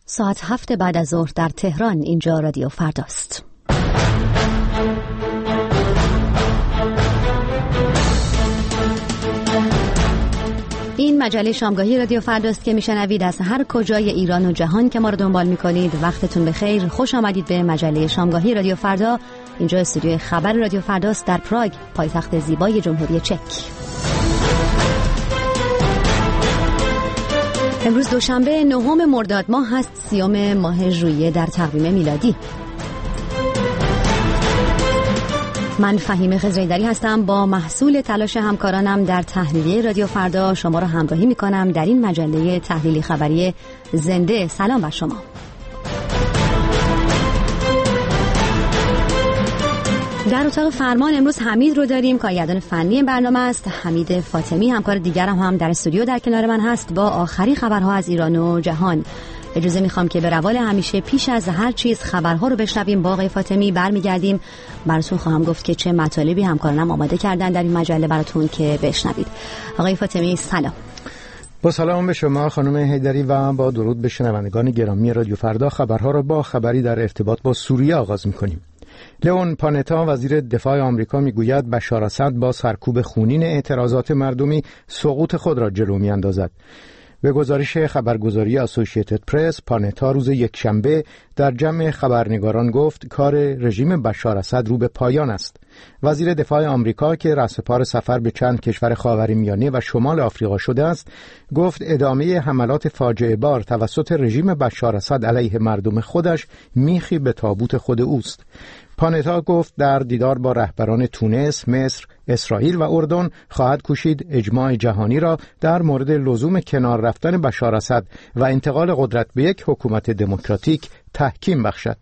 ساعت 7 بعد از ظهر در تهران. اینجا رادیو فرداست. این مجله شامگاهی رادیو فرداست که میشنوید از هر کجای ایران و جهان که ما رو دنبال میکنید. وقتتون بخیر، خوش آمدید به مجله شامگاهی رادیو فردا. اینجا استودیوی خبر رادیو فرداست در پراگ، پایتخت زیبای جمهوری چک. امروز دوشنبه 9 مرداد ماه هست، 30 ماه ژوئیه در تقویم میلادی. من فهیمه خضرایی‌دری هستم. با محصول تلاش همکارانم در تحلیلیه رادیو فردا شما را همراهی می‌کنم در این مجله تحلیلی خبری زنده. سلام بر شما. در اتاق فرمان امروز حمید رو داریم، کارگردان فنی برنامه است. حمید فاطمی همکار دیگرم هم در استودیو در کنار من هست با آخرین خبرها از ایران و جهان. اجازه میخوام که به روال همیشه پیش از هر چیز خبرها رو بشنویم. با آقای فاطمی برمیگردیم. براتون خواهم گفت که چه مطالبی همکارانم آماده کردن در این مجله براتون که بشنوید. آقای فاطمی سلام. با سلام به شما خانم حیدری و با درود به شنوندگان گرامی رادیو فردا. خبرها را با خبری در ارتباط با سوریه آغاز میکنیم. لئون پانتا وزیر دفاع آمریکا میگوید بشار اسد با سرکوب خونین اعتراضات مردمی سقوط خود را جلو میاندازد. به گزارش خبرگزاری اسوسییتد پرس، پانتا روز یکشنبه در جمع خبرنگاران گفت کار رژیم بشار اسد رو به پایان است. وزیر دفاع آمریکا که رأسپار سفر به چند کشور خاورمیانه و شمال آفریقا شده است، گفت ادامه حملات فاجعه بار توسط رژیم بشار اسد علیه مردم خودش میخی به تابوت خود اوست. پانتا گفت در دیدار با رهبران تونس، مصر، اسرائیل و اردن خواهد کوشید اجماع جهانی را در مورد لزوم کنار رفتن بشار اسد و انتقال قدرت به یک حکومت دموکراتیک تحکیم بخشد.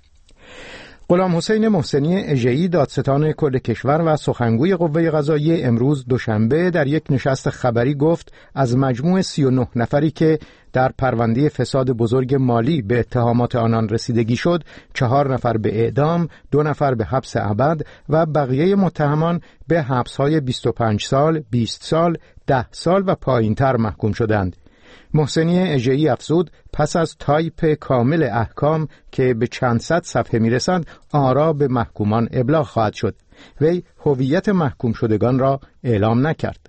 غلام حسین محسنی اژه‌ای دادستان کل کشور و سخنگوی قوه قضاییه امروز دوشنبه در یک نشست خبری گفت از مجموع 39 نفری که در پرونده فساد بزرگ مالی به اتهامات آنان رسیدگی شد، 4 نفر به اعدام، 2 نفر به حبس ابد و بقیه متهمان به حبس‌های 25 سال، 20 سال، 10 سال و پایین‌تر محکوم شدند. محسنی اژه‌ای افزود پس از تایپ کامل احکام که به چند صد صفحه میرسند، آرا به محکومان ابلاغ خواهد شد. وی هویت محکوم شدگان را اعلام نکرد.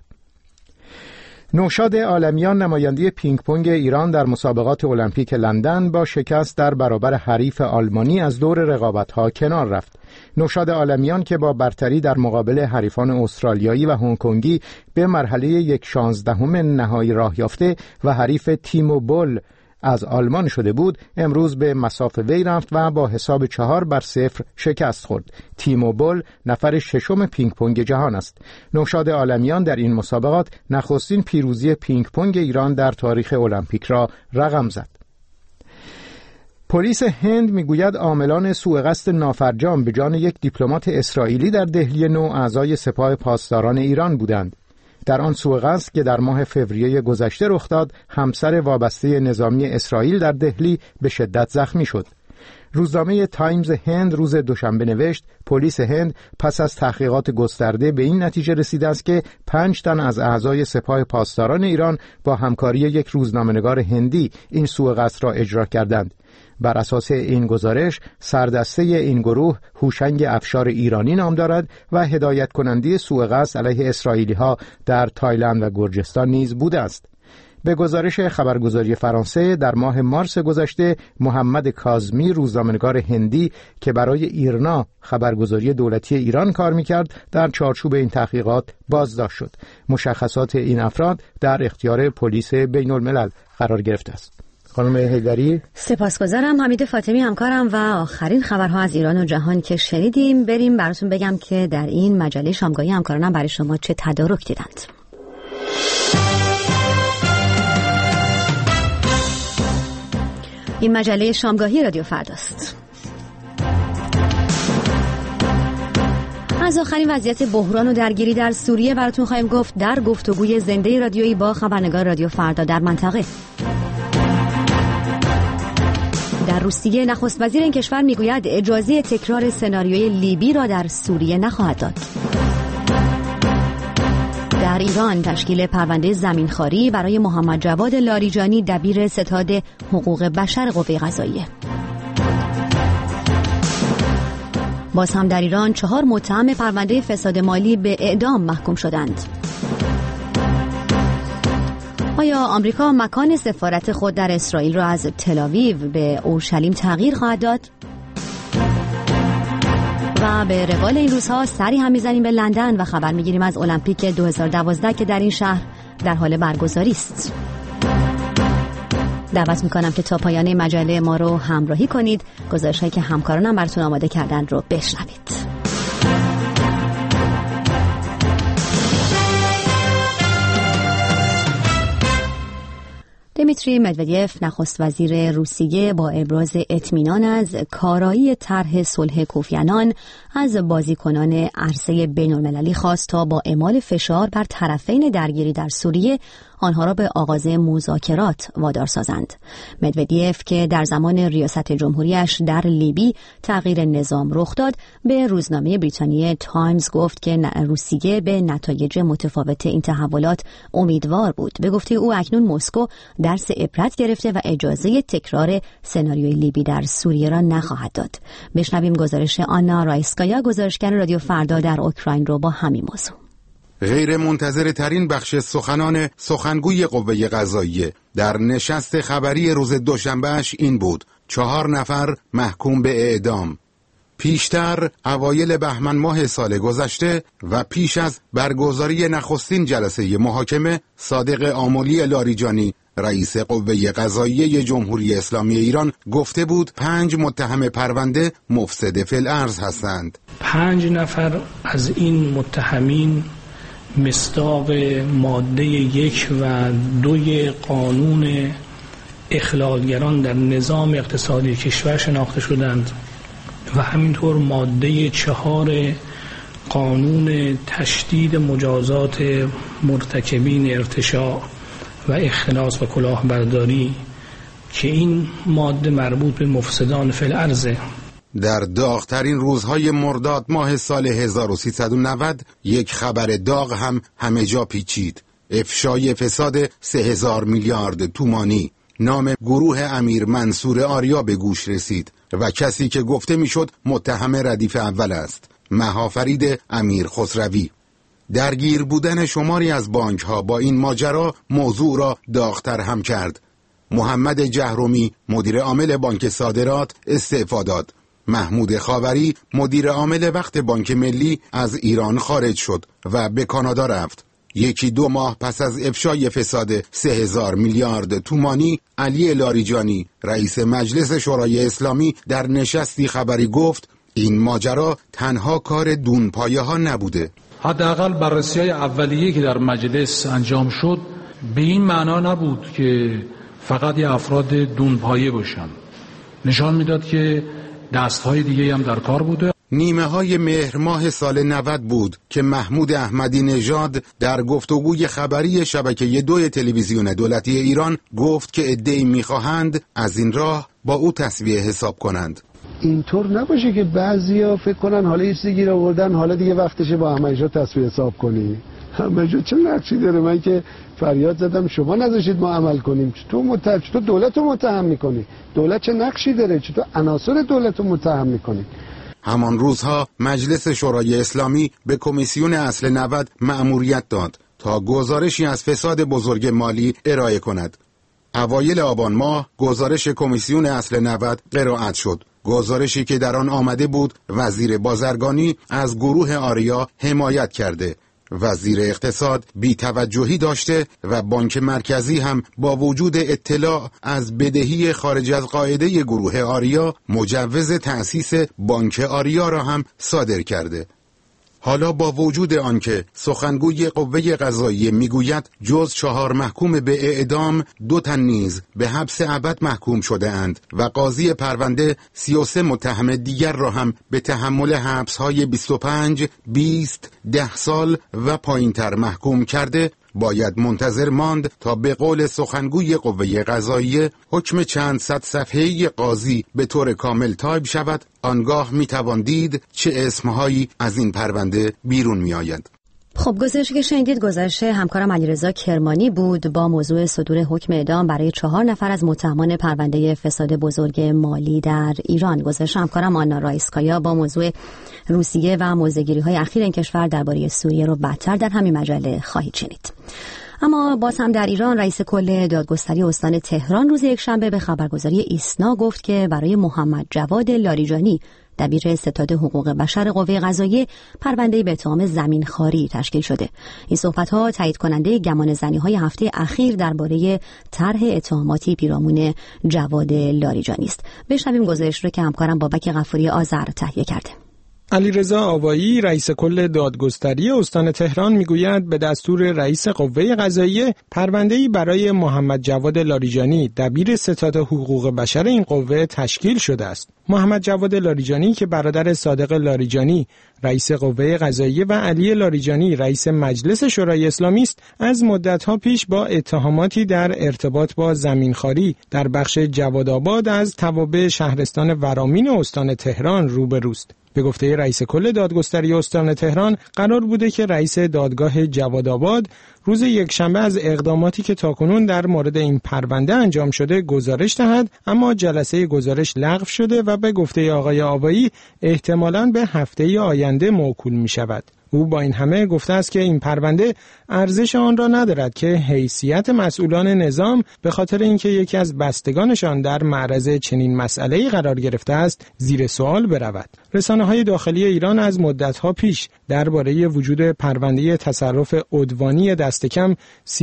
نوشاد عالمیان نماینده پینگ پونگ ایران در مسابقات المپیک لندن با شکست در برابر حریف آلمانی از دور رقابت‌ها کنار رفت. نوشاد عالمیان که با برتری در مقابل حریفان استرالیایی و هنگ کنگی به مرحله 1/16 نهایی راه یافته و حریف تیمو بول از آلمان شده بود، امروز به مصاف وی رفت و با حساب 4-0 شکست خورد. تیمو بول نفر 6 پینگ پونگ جهان است. نوشاد عالمیان در این مسابقات نخستین پیروزی پینگ پونگ ایران در تاریخ المپیک را رقم زد. پلیس هند میگوید عاملان سوء قصد نافرجام به جان یک دیپلمات اسرائیلی در دهلی نو اعضای سپاه پاسداران ایران بودند. در آن سوء قصد که در ماه فوریه گذشته رخ داد، همسر وابسته نظامی اسرائیل در دهلی به شدت زخمی شد. روزنامه تایمز هند روز دوشنبه نوشت پلیس هند پس از تحقیقات گسترده به این نتیجه رسیده است که 5 تن از اعضای سپاه پاسداران ایران با همکاری یک روزنامه‌نگار هندی این سوء قصد را اجرا کردند. بر اساس این گزارش سردسته این گروه هوشنگ افشار ایرانی نام دارد و هدایت کننده سوء قصد علیه اسرائیلی ها در تایلند و گرجستان نیز بوده است. به گزارش خبرگزاری فرانسه در ماه مارس گذشته محمد کاظمی روزنامه‌نگار هندی که برای ایرنا خبرگزاری دولتی ایران کار می‌کرد در چارچوب این تحقیقات بازداشت شد. مشخصات این افراد در اختیار پلیس بین‌الملل قرار گرفته است. خانم حیدری سپاسگزارم. حمید فاطمی همکارم و آخرین خبرها از ایران و جهان که شنیدیم بریم براتون بگم که در این مجله شامگاهی همکارانم برای شما چه تدارک دیدند. این مجله شامگاهی رادیو فرداست. از آخرین وضعیت بحران و درگیری در سوریه براتون خواهیم گفت در گفتگوی زنده رادیویی با خبرنگار رادیو فردا در منطقه. در روسیه نخست وزیر این کشور میگوید اجازه تکرار سناریوی لیبی را در سوریه نخواهد داد. در ایران تشکیل پرونده زمینخواری برای محمد جواد لاریجانی دبیر ستاد حقوق بشر قوه قضاییه. باز هم در ایران 4 متهم پرونده فساد مالی به اعدام محکوم شدند. آیا آمریکا مکان سفارت خود در اسرائیل را از تل‌آویو به اورشلیم تغییر خواهد داد؟ و به روال این روزها سری هم میزنیم به لندن و خبر میگیریم از المپیک 2012 که در این شهر در حال برگزاری است. دعوت میکنم که تا پایان مجله ما رو همراهی کنید. گزارش‌هایی که همکارانم براتون آماده کردن رو بشنوید. دیمیتری مدودیف نخست وزیر روسیه با ابراز اطمینان از کارایی طرح صلح کوفی عنان از بازیکنان عرصه بین‌المللی خواست تا با اعمال فشار بر طرفین درگیری در سوریه آنها را به آغاز مذاکرات وادار سازند. مدودیف که در زمان ریاست جمهوریش در لیبی تغییر نظام رخ داد به روزنامه بریتانیای تایمز گفت که روسیه به نتایج متفاوت این تحولات امیدوار بود. به گفته او اکنون مسکو درس عبرت گرفته و اجازه تکرار سناریوی لیبی در سوریه را نخواهد داد. بشنویم گزارش آنا رایسکایا، گزارشگر رادیو فردا در اوکراین رو با همین موضوع. غیر منتظره ترین بخش سخنان سخنگوی قوه قضاییه در نشست خبری روز دوشنبهش این بود: 4 نفر محکوم به اعدام. پیشتر اوایل بهمن ماه سال گذشته و پیش از برگزاری نخستین جلسه محاکمه، صادق آملی لاریجانی رئیس قوه قضاییه جمهوری اسلامی ایران گفته بود 5 متهم پرونده مفسد فی الارض هستند. 5 نفر از این متهمین مصداق ماده 1 و 2 قانون اخلالگران در نظام اقتصادی کشور شناخته شدند و همینطور ماده 4 قانون تشدید مجازات مرتکبین ارتشاء و اختلاس و کلاهبرداری که این ماده مربوط به مفسدان فی الارض. در داغ‌ترین روزهای مرداد ماه سال 1390 یک خبر داغ هم همه جا پیچید: افشای فساد 3000 میلیارد تومانی. نام گروه امیر منصور آریا به گوش رسید و کسی که گفته میشد متهم ردیف اول است، مهافرید امیر خسروی. درگیر بودن شماری از بانک‌ها با این ماجرا موضوع را داغ‌تر هم کرد. محمد جهرومی مدیر عامل بانک صادرات استعفا داد. محمود خاوری مدیر عامل وقت بانک ملی از ایران خارج شد و به کانادا رفت. 1-2 ماه پس از افشای فساد 3000 میلیارد تومانی، علی لاریجانی رئیس مجلس شورای اسلامی در نشستی خبری گفت این ماجرا تنها کار دونپایه ها نبوده. حداقل بررسی‌های اولیه‌ای که در مجلس انجام شد به این معنا نبود که فقط یه افراد دونپایه باشن. نشان میداد که دست‌های دیگه هم در کار بوده. نیمه های مهر ماه سال 90 بود که محمود احمدی نژاد در گفتگوی خبری شبکه 2 تلویزیون دولتی ایران گفت که عده‌ای می‌خواهند از این راه با او تسویه حساب کنند. اینطور نباشه که بعضیا فکر کنن حالا یه چیزی گیر آوردن، حالا دیگه وقتشه با احمدی تسویه حساب کنی. احمدی چه نقشی داره؟ من که فریاد زدم شما نذاشید ما عمل کنیم، چطور دولت رو متهم میکنی؟ دولت چه نقشی داره؟ چطور عناصر دولت رو متهم میکنی؟ همان روزها مجلس شورای اسلامی به کمیسیون اصل 90 مأموریت داد تا گزارشی از فساد بزرگ مالی ارائه کند. اوایل آبان ماه گزارش کمیسیون اصل 90 قرائت شد. گزارشی که در آن آمده بود وزیر بازرگانی از گروه آریا حمایت کرده، وزیر اقتصاد بی‌توجهی داشته و بانک مرکزی هم با وجود اطلاع از بدهی خارج از قاعده گروه آریا مجوز تأسیس بانک آریا را هم صادر کرده. حالا با وجود آنکه سخنگوی قوه قضاییه میگوید جز 4 محکوم به اعدام 2 تن نیز به حبس ابد محکوم شده اند و قاضی پرونده 33 متهم دیگر را هم به تحمل حبس‌های 25، 20، 10 سال و پایین‌تر محکوم کرده، باید منتظر ماند تا به قول سخنگوی قوه قضاییه حکم چند صد صفحه‌ای قاضی به طور کامل تایپ شود. آنگاه میتوان دید چه اسمهایی از این پرونده بیرون میآید. خب گزارشی که شنیدید گزارش همکارم علیرضا کرمانی بود با موضوع صدور حکم اعدام برای 4 نفر از متهمان پرونده فساد بزرگ مالی در ایران. گزارش همکارم آنا رایسکایا با موضوع روسیه و موضع‌گیری‌های اخیر این کشور درباره سوریه رو بعدتر در همین مجله خواهید شنید. اما باز هم در ایران رئیس کل دادگستری استان تهران روز یکشنبه به خبرگزاری ایسنا گفت که برای محمد جواد لاریجانی دبیر ستاد حقوق بشر قوه قضاییه پرونده‌ای به اتهام زمینخواری تشکیل شده. این صحبت‌ها تایید کننده گمانه‌زنی‌های هفته اخیر درباره طرح اتهاماتی پیرامون جواد لاریجانی است. بشنویم گزارش رو که همکارم بابک غفوری آذر تهیه کرده. علیرضا آوایی رئیس کل دادگستری استان تهران میگوید به دستور رئیس قوه قضاییه پرونده‌ای برای محمد جواد لاریجانی دبیر ستاد حقوق بشر این قوه تشکیل شده است. محمد جواد لاریجانی که برادر صادق لاریجانی رئیس قوه قضاییه و علی لاریجانی رئیس مجلس شورای اسلامی است، از مدت‌ها پیش با اتهاماتی در ارتباط با زمینخواری در بخش جوادآباد از توابع شهرستان ورامین استان تهران روبروست. به گفته رئیس کل دادگستری استان تهران قرار بوده که رئیس دادگاه جوادآباد روز یکشنبه از اقداماتی که تاکنون در مورد این پرونده انجام شده گزارش دهد، اما جلسه گزارش لغو شده و به گفته آقای آوایی احتمالاً به هفته آینده موکول می شود. او با این همه گفته است که این پرونده ارزش آن را ندارد که حیثیت مسئولان نظام به خاطر اینکه یکی از بستگانشان در معرض چنین مسئله‌ای قرار گرفته است زیر سوال برود. رسانه‌های داخلی ایران از مدت‌ها پیش درباره وجود پرونده تصرف عدوانی دست کم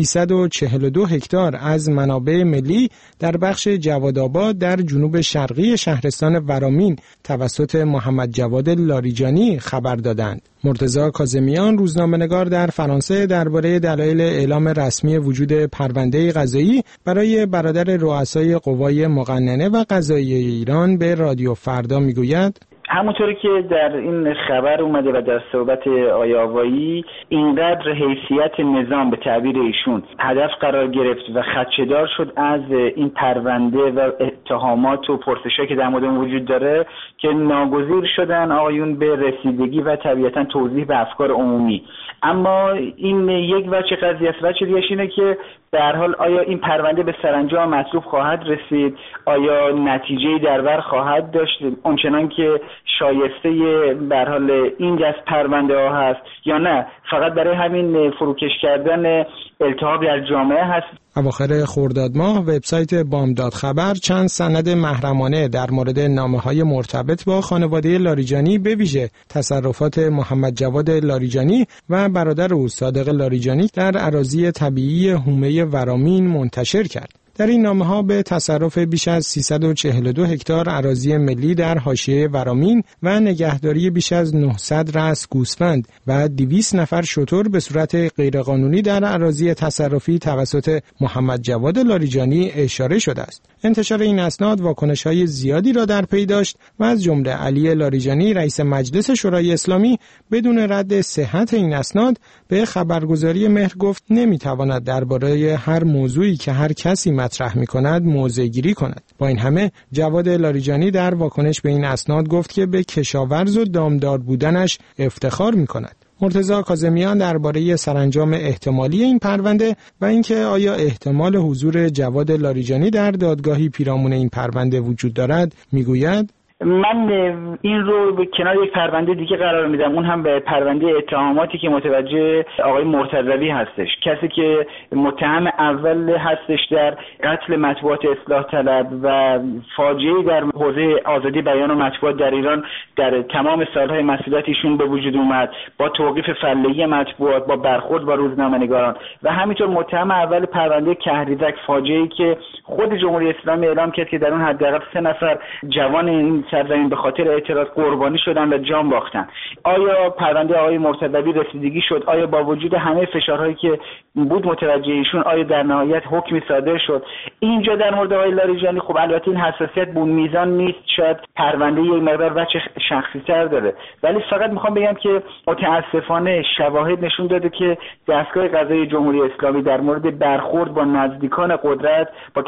342 هکتار از منابع ملی در بخش جوادآباد در جنوب شرقی شهرستان ورامین توسط محمد جواد لاریجانی خبر دادند. مرتضی کاظمیان روزنامه‌نگار در فرانسه درباره دلایل اعلام رسمی وجود پرونده قضایی برای برادر رؤسای قوای مقننه و قضاییه ایران به رادیو فردا میگوید: همونطوری که در این خبر اومده و در صحبت آقای آوایی، اینقدر حیثیت نظام به تعبیر ایشون هدف قرار گرفت و خدشه‌دار شد از این پرونده و اتهامات و پرسش‌هایی که در مورد وجود داره که ناگزیر شدن آقایون به رسیدگی و طبیعتاً توضیح به افکار عمومی. اما این یک وجه قضیه است. وجه دیگه‌اش اینه که به هر حال آیا این پرونده به سرانجام مطلوب خواهد رسید؟ آیا نتیجه‌ای در بر خواهد داشت اونچنان که شایسته به هر حال این دست پرونده ها هست، یا نه فقط برای همین فروکش کردن التهاب در جامعه هست؟ اواخر خرداد ماه وبسایت بامداد خبر چند سند محرمانه در مورد نامه‌های مرتبط با خانواده لاریجانی به ویژه تصرفات محمد جواد لاریجانی و برادر او صادق لاریجانی در اراضی طبیعی حومه ورامین منتشر کرد. در این نامه‌ها به تصرف بیش از 342 هکتار اراضی ملی در حاشیه ورامین و نگهداری بیش از 900 رأس گوسفند و 200 نفر شتر به صورت غیرقانونی در اراضی تصرفی توسط محمد جواد لاریجانی اشاره شده است. انتشار این اسناد واکنش‌های زیادی را در پی داشت و از جمله علی لاریجانی رئیس مجلس شورای اسلامی بدون رد صحت این اسناد به خبرگزاری مهر گفت نمی‌تواند درباره هر موضوعی که هر کسی مطرح می‌کند موضع‌گیری کند. با این همه جواد لاریجانی در واکنش به این اسناد گفت که به کشاورز و دامدار بودنش افتخار می‌کند. مرتضی کاظمیان درباره سرانجام احتمالی این پرونده و اینکه آیا احتمال حضور جواد لاریجانی در دادگاهی پیرامون این پرونده وجود دارد میگوید: من این رو به کنار یک پرونده دیگه قرار میدم، اون هم به پرونده اتهاماتی که متوجه آقای مرتضوی هستش، کسی که متهم اول هستش در قتل مطبوعات اصلاح طلب و فاجعه در حوزه آزادی بیان و مطبوعات در ایران در تمام سالهای مسئولیت ایشون به وجود اومد، با توقیف فله‌ای مطبوعات، با برخورد با روزنامه‌نگاران، و همینطور متهم اول پرونده کهریزک، فاجعه‌ای که خود جمهوری اسلامی اعلام کرد که در اون حداقل 3 نفر جوان این سرزمین به خاطر اعتراض قربانی شدن و جان باختن. آیا پرونده آقای مرتضوی رسیدگی شد؟ آیا با وجود همه فشارهایی که بود متوجه ایشون آیا در نهایت حکمی صادر شد؟ اینجا در مورد آقای لاریجانی خب البته این حساسیت به میزان نیست، شاید پرونده یک مقدار بچه شخصی تر داره، ولی فقط میخوام بگم که متاسفانه شواهد نشون داده که دستگاه قضایی جمهوری اسلامی در مورد برخورد با نزدیکان قدرت، با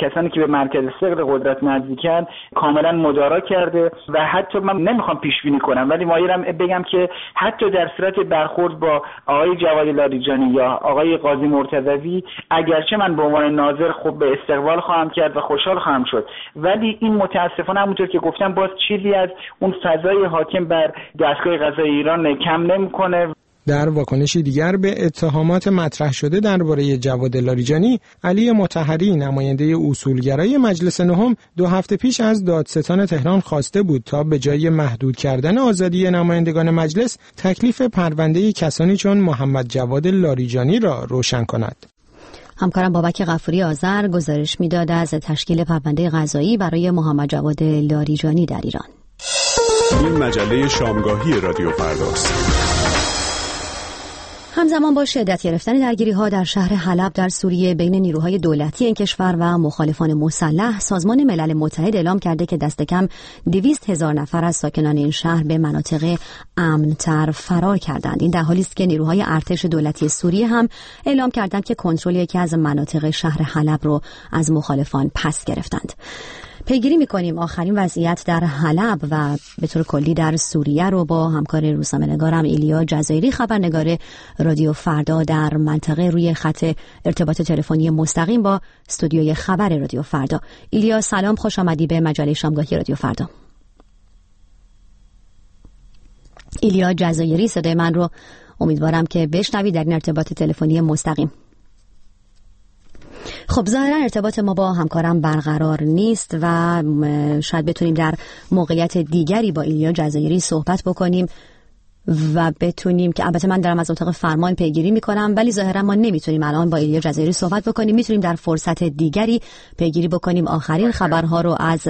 کسانی که به مرکز ثقل قدرت نزدیکن کاملا مدارا کرده و حتی من نمیخوام پیش بینی کنم ولی مایلم بگم که حتی در صورت برخورد با آقای جواد لاریجانی یا آقای قاضی مرتضوی اگرچه من به عنوان ناظر خب به استقبال خواهم کرد و خوشحال خواهم شد ولی این متاسفانه همونطور که گفتم باز چیزی از اون فضای حاکم بر دستگاه قضایی ایران کم نمیکنه. در واکنشی دیگر به اتهامات مطرح شده درباره جواد لاریجانی، علی مطهری نماینده اصولگرای مجلس نهم 2 هفته پیش از دادستان تهران خواسته بود تا به جای محدود کردن آزادی نمایندگان مجلس تکلیف پرونده کسانی چون محمد جواد لاریجانی را روشن کند. همکارم بابک غفوری آذر گزارش می‌داد از تشکیل پرونده قضایی برای محمد جواد لاریجانی در ایران. این مجله شامگاهی رادیو فرداست. همزمان با شدت گرفتن درگیری‌ها در شهر حلب در سوریه بین نیروهای دولتی این کشور و مخالفان مسلح، سازمان ملل متحد اعلام کرده که دست کم 200,000 نفر از ساکنان این شهر به مناطق امن‌تر فرار کردند. این در حالی است که نیروهای ارتش دولتی سوریه هم اعلام کردند که کنترل یکی از مناطق شهر حلب رو از مخالفان پس گرفتند. پیگیری می‌کنیم آخرین وضعیت در حلب و به طور کلی در سوریه رو با همکار روزنامه‌نگارم ایلیا جزایری خبرنگار رادیو فردا در منطقه روی خط ارتباط تلفنی مستقیم با استودیوی خبر رادیو فردا. ایلیا سلام، خوش آمدی به مجله شامگاهی رادیو فردا. ایلیا جزایری صدای من رو امیدوارم که بشنوی در این ارتباط تلفنی مستقیم. خب ظاهرا ارتباط ما با همکارم برقرار نیست و شاید بتونیم در موقعیت دیگری با ایلیا جزایری صحبت بکنیم و بتونیم که البته من دارم از اتاق فرمان پیگیری میکنم ولی ظاهرا ما نمیتونیم الان با ایلیا جزایری صحبت بکنیم. میتونیم در فرصت دیگری پیگیری بکنیم آخرین خبرها رو از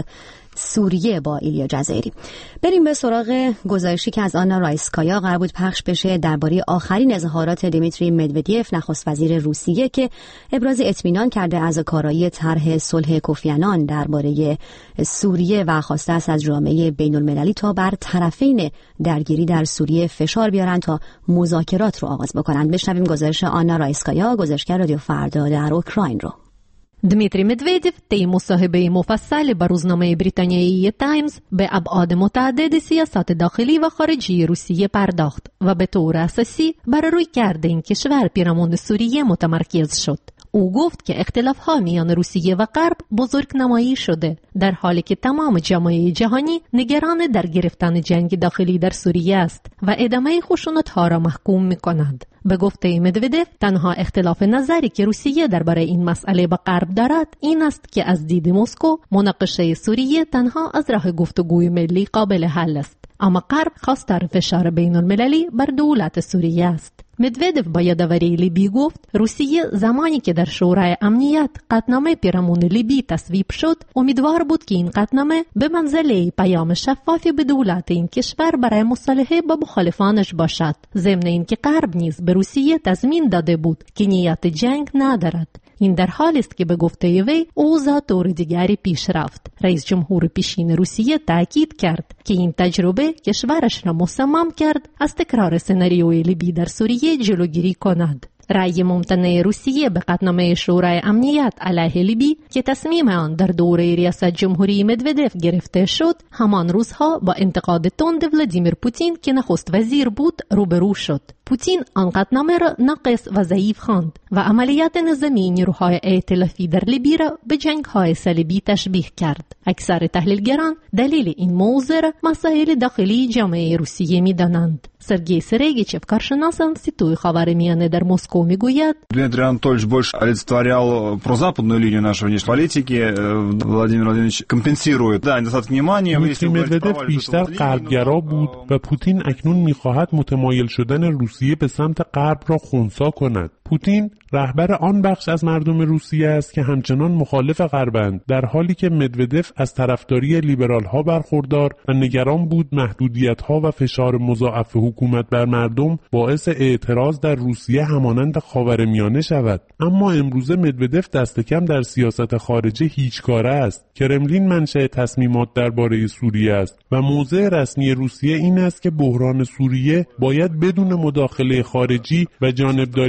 سوریه با ایلیا جزایری. بریم به سراغ گزارشی که از آنا رایسکایا قرار بود پخش بشه درباره آخرین اظهارات دیمیتری مدودیف نخست وزیر روسیه که ابراز اطمینان کرده از کارایی طرح صلح کوفی عنان درباره سوریه و خواسته است از جامعه بین‌المللی تا بر طرفین درگیری در سوریه فشار بیارن تا مذاکرات رو آغاز بکنن. بشنویم گزارش آنا رایسکایا، گزارشگر رادیو فردا در اوکراین رو. دمیتری مدودیف طی مصاحبه مفصل با روزنامه بریتانیایی تایمز به ابعاد متعدد سیاست داخلی و خارجی روسیه پرداخت و به طور اساسی بر رویکرد این کشور پیرامون سوریه متمرکز شد. او گفت که اختلاف‌ها میان روسیه و غرب بزرگ نمایی شده در حالی که تمام جامعه جهانی نگران در گرفتن جنگ داخلی در سوریه است و ادامه خشونت‌ها را محکوم می‌کند. به گفته مدودیف تنها اختلاف نظری که روسیه درباره این مسئله با غرب دارد این است که از دید مسکو مناقشه سوریه تنها از راه گفتگوی ملی قابل حل است، اما غرب خواستار فشار بین‌المللی بر دولت سوریه است. مدودیف با یادآوری لیبی گفت روسیه زمانی که در شورای امنیت قطعنامه پیرامون لیبی تصویب شد امیدوار بود که این قطعنامه به منزله پیام شفافی به دولت این کشور برای مصالحه با مخالفانش باشد، ضمن اینکه غرب نیز به روسیه تضمین داده بود که نیت جنگ ندارد. این در حالی است که به گفته وی اوضاع طور دیگری پیش رفت. رئیس جمهور پیشین روسیه تاکید کرد که این تجربه کشورش را مصمم کرد از تکرار سناریوی لیبی در سوریه جلوگیری کند. رأی ممتنع روسیه به قطعنامه شورای امنیت علیه لیبی که تصمیم آن در دوره ریاست جمهوری مدودیف گرفته شد همان روزها با انتقاد تند ولادیمیر پوتین که نخست وزیر بود روبرو شد. پوتین آن قطعنامه را ناقص و ضعیف خواند و عملیات نظامی نیروهای ائتلافی در لیبی را به جنگ‌های صلیبی تشبیه کرد. اکثر تحلیلگران دلیل این موضوع را مسائل داخلی جامعه روسیه می‌دانند. سرگئی Серегичев, каршинас института خاورمیانه در مسکو میگوید Дмитрий Анатольевич больше олицетворял прозападную линию нашей внешней политики. Владимир Владимирович компенсирует недостаток внимания. دمیتری مدودیف بیشتر غربگرا بود و پوتین اکنون میخواهد متمایل شدن روسیه به سمت غرب را خنثی کند. پوتین رهبر آن بخش از مردم روسیه است که همچنان مخالف غربند، در حالی که مدودیف از طرفداری لیبرال ها برخوردار و نگران بود محدودیت ها و فشار مضاعف حکومت بر مردم باعث اعتراض در روسیه همانند خاورمیانه شود. اما امروزه مدودیف دست کم در سیاست خارجه هیچکاره است. کرملین منشأ تصمیمات درباره سوریه است و موضع رسمی روسیه این است که بحران سوریه باید بدون مداخله خارجی و جانبداری از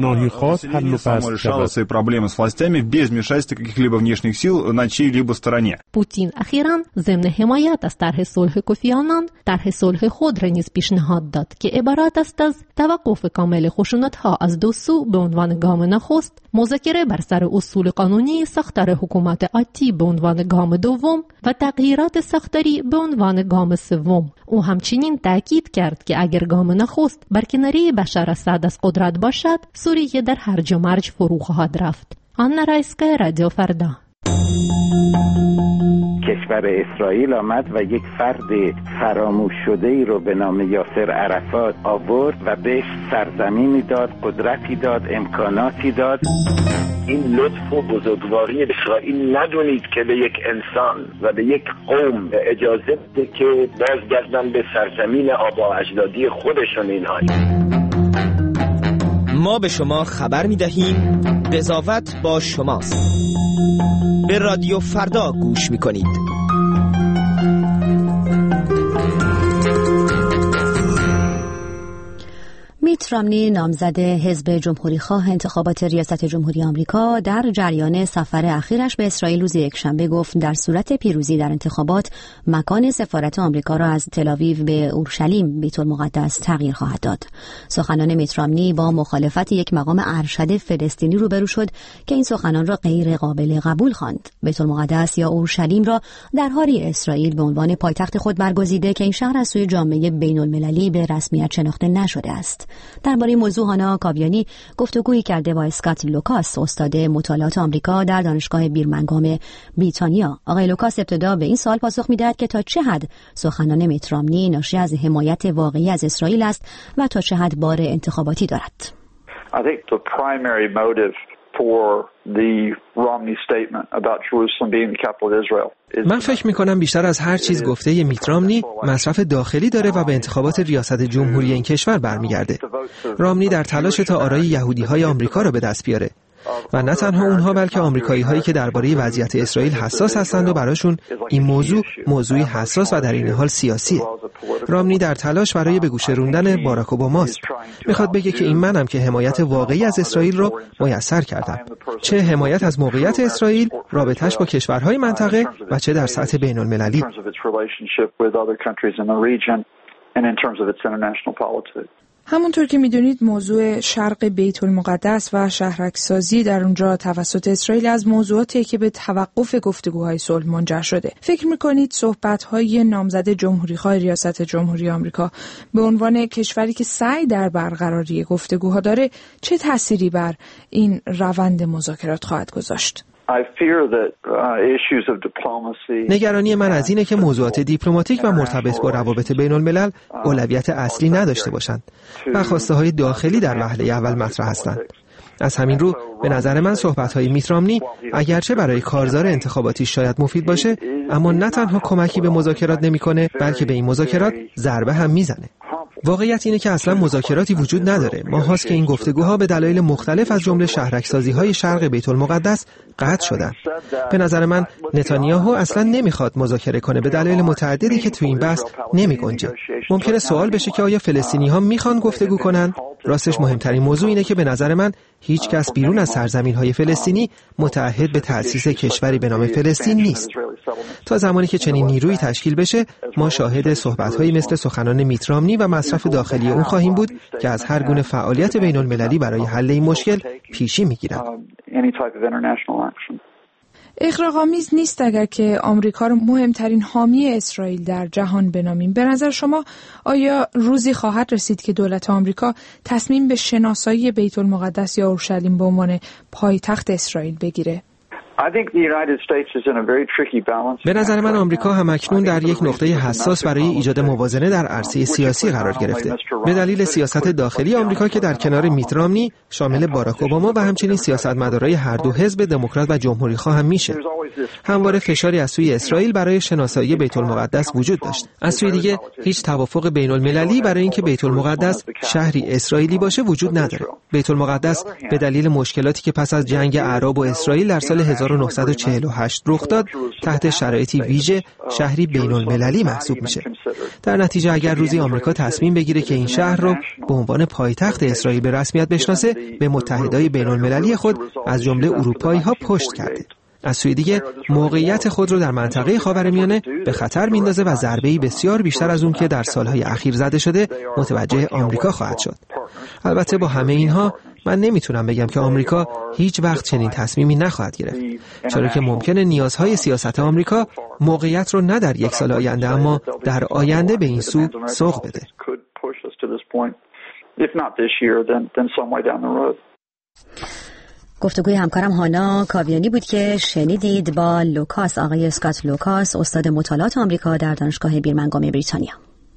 پناهی خواست حل و فصل شود. پوتین اخیراً ضمن حمایت از طرح صلح کوفی آنان طرح صلح خود را نیز پیشنهاد داد که عبارت است از توقف کامل خشونت‌ها از دو سو به عنوان گام نخست، مذاکره بر سر اصول قانونی ساختار حکومت آتی به عنوان گام دوم و تغییرات ساختاری به عنوان گام سوم. او همچنین تاکید کرد که اگر گام نخست برکناری بشار اسد از قدرت باشد، سوریه در هرج و مرج فرو خواهد رفت. آنا رایسکا، رادیو فردا. کشور اسرائیل آمد و یک فرد فراموش شده ای رو به نام یاسر عرفات آورد و بهش سرزمینی داد، قدرتی داد، امکاناتی داد. این لطف و بزرگواری اسرائیل ندونید که به یک انسان و به یک قوم اجازه بده که بازگردن به سرزمین آبا و اجدادی خودشون. اینها ما به شما خبر می‌دهیم، قضاوت با شماست. به رادیو فردا گوش می‌کنید. میت رامنی، نامزد حزب جمهوریخواه انتخابات ریاست جمهوری آمریکا، در جریان سفر اخیرش به اسرائیل روز یکشنبه گفت در صورت پیروزی در انتخابات مکان سفارت آمریکا را از تل‌آویو به اورشلیم بیت المقدس تغییر خواهد داد. سخنان میت رامنی با مخالفت یک مقام ارشد فلسطینی روبرو شد که این سخنان را غیر قابل قبول خواند. بیت المقدس یا اورشلیم را در حالی اسرائیل به عنوان پایتخت خود برگزیده که این شهر از سوی جامعه بین‌المللی به رسمیت شناخته نشده است. درباره این موضوع هانا کاویانی گفتگویی کرده با اسکات لوکاس، استاد مطالعات آمریکا در دانشگاه بیرمنگام بریتانیا. آقای لوکاس ابتدا به این سوال پاسخ می‌دهد که تا چه حد سخنان میت رامنی ناشی از حمایت واقعی از اسرائیل است و تا چه حد بار انتخاباتی دارد. I think the primary motive for the Romney statement about Jerusalem being the capital of Israel. من فکر می‌کنم بیشتر از هر چیز گفته میت رامنی مصرف داخلی داره و به انتخابات ریاست جمهوری این کشور برمیگرده. رامنی در تلاش تا آرای یهودی‌های آمریکا را به دست بیاره و نه تنها اونها بلکه آمریکایی‌هایی که درباره وضعیت اسرائیل حساس هستند و براشون این موضوعی حساس و در این حال سیاسیه. رامنی در تلاش برای به گوش روندن باراک اوباماست. میخواد بگه که این منم که حمایت واقعی از اسرائیل رو میسر کردم. چه حمایت از موقعیت اسرائیل، رابطه‌اش با کشورهای منطقه و چه در سطح بین‌المللی. همونطور که میدونید موضوع شرق بیت المقدس و شهرک‌سازی در اونجا توسط اسرائیل از موضوعاتی که به توقف گفتگوهای صلح منجر شده. فکر میکنید صحبت‌های نامزد جمهوریخواه ریاست جمهوری آمریکا به عنوان کشوری که سعی در برقراری گفتگوها داره چه تأثیری بر این روند مذاکرات خواهد گذاشت؟ نگرانی من از اینه که موضوعات دیپلماتیک و مرتبط با روابط بین الملل اولویت اصلی نداشته باشند و خواسته های داخلی در وهله اول مطرح هستند. از همین رو به نظر من صحبت‌های میت رامنی اگرچه برای کارزار انتخاباتی شاید مفید باشه، اما نه تنها کمکی به مذاکرات نمی‌کنه بلکه به این مذاکرات ضربه هم میزنه. واقعیت اینه که اصلا مذاکراتی وجود نداره. ماهاست که این گفتگوها به دلایل مختلف از جمله شهرک‌سازی‌های شرق بیت المقدس قطع شدن. به نظر من نتانیاهو اصلا نمیخواد مذاکره کنه به دلایل متعددی که تو این بحث نمیگنجه. ممکنه سوال بشه که آیا فلسطینی‌ها میخوان گفتگو کنن؟ راستش مهمترین موضوع اینه که به نظر من هیچ کس بیرون از سرزمین‌های فلسطینی متعهد به تأسیس کشوری به نام فلسطین نیست. تا زمانی که چنین نیرویی تشکیل بشه، ما شاهد صحبت‌هایی مثل سخنان میت رامنی و مصرف داخلی اون خواهیم بود که از هر گونه فعالیت بین‌المللی برای حل این مشکل پیشی می‌گیرند. اغراق‌آمیز نیست اگر که آمریکا رو مهمترین حامی اسرائیل در جهان بنامیم. به نظر شما آیا روزی خواهد رسید که دولت آمریکا تصمیم به شناسایی بیت المقدس یا اورشلیم به عنوان پایتخت اسرائیل بگیره؟ به نظر من آمریکا همکنون در یک نقطه حساس برای ایجاد موازنه در عرصه سیاسی قرار گرفته. به دلیل سیاست داخلی آمریکا که در کنار میت رامنی شامل باراک اوباما و همچنین سیاستمدارای هر دو حزب دموکرات و جمهوری‌خواه هم میشه. همواره فشاری از سوی اسرائیل برای شناسایی بیت المقدس وجود داشت. از سوی دیگه هیچ توافق بین‌المللی برای اینکه بیت المقدس شهری اسرائیلی باشه وجود نداره. بیت المقدس به دلیل مشکلاتی که پس از جنگ اعراب و اسرائیل در سال 1948 رخ داد تحت شرایطی ویژه شهری بین‌المللی محسوب میشه. در نتیجه اگر روزی آمریکا تصمیم بگیره که این شهر رو به عنوان پایتخت اسرائیل به رسمیت بشناسه، به متحدای بین‌المللی خود از جمله اروپایی‌ها پشت کرده. از سوی دیگه موقعیت خود رو در منطقه خاورمیانه به خطر میندازه و ضربه‌ای بسیار بیشتر از اون که در سالهای اخیر زده شده متوجه آمریکا خواهد شد. البته با همه اینها من نمیتونم بگم که آمریکا هیچ وقت چنین تصمیمی نخواهد گرفت، چرا که ممکنه نیازهای سیاست آمریکا موقعیت رو نه در یک سال آینده اما در آینده به این سو سوق بده. گفتگوی همکارم هانا کاویانی بود که شنیدید با لوکاس، آقای اسکات لوکاس، استاد مطالعات آمریکا در دانشگاه بیرمنگام بریتانیا.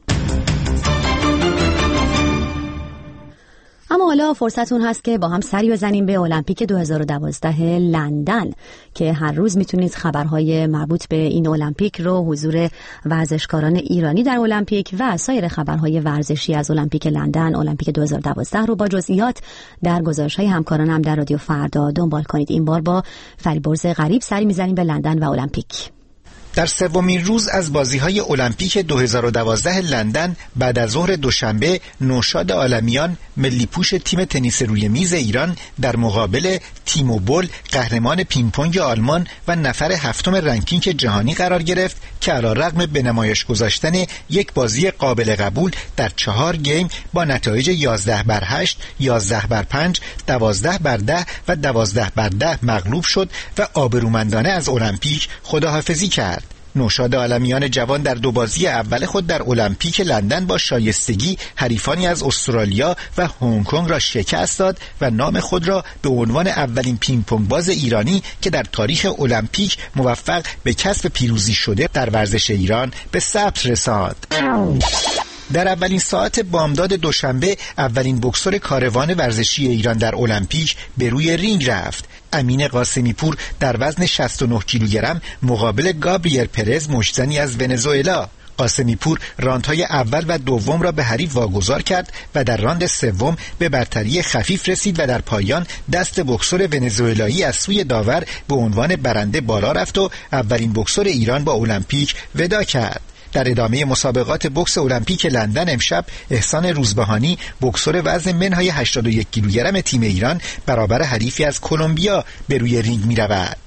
اما حالا فرصتون هست که با هم سری بزنیم به المپیک 2012 لندن که هر روز میتونید خبرهای مربوط به این المپیک رو، حضور ورزشکاران ایرانی در المپیک و سایر خبرهای ورزشی از المپیک لندن، المپیک 2012 رو با جزئیات در گزارش‌های همکارانم در رادیو فردا دنبال کنید. این بار با فریبرز غریب سری میزنیم به لندن و المپیک. در سومین روز از بازی‌های المپیک 2012 لندن بعد از ظهر دوشنبه، نوشاد عالمیان، ملی پوش تیم تنیس روی میز ایران در مقابل تیمو بول، قهرمان پینگ-پونگ آلمان و نفر هفتم رنکینگ جهانی قرار گرفت که علی‌رغم به نمایش گذاشتن یک بازی قابل قبول در 4 گیم با نتایج 11-8، 11-5، 12-10 و 12-10 مغلوب شد و آبرومندانه از المپیک خداحافظی کرد. نوشاد عالمیان جوان در 2 بازی اول خود در المپیک لندن با شایستگی حریفانی از استرالیا و هنگ کنگ را شکست داد و نام خود را به عنوان اولین پینگ پونگ باز ایرانی که در تاریخ المپیک موفق به کسب پیروزی شده در ورزش ایران به ثبت رساند. در اولین ساعت بامداد دوشنبه اولین بوکسور کاروان ورزشی ایران در المپیک به روی رینگ رفت. امین قاسمی پور در وزن 69 کیلوگرم مقابل گابریل پرز مشتزنی از ونزوئلا. قاسمی پور راندهای اول و دوم را به حریف واگذار کرد و در راند سوم به برتری خفیف رسید و در پایان دست بوکسور ونزوئلایی از سوی داور به عنوان برنده بالا رفت و اولین بوکسور ایران با المپیک وداع کرد. در ادامه مسابقات بوکس المپیک لندن امشب احسان روزبهانی، بوکسور وزن منهای 81 کیلوگرم تیم ایران، برابر حریفی از کلمبیا به روی رینگ می رود.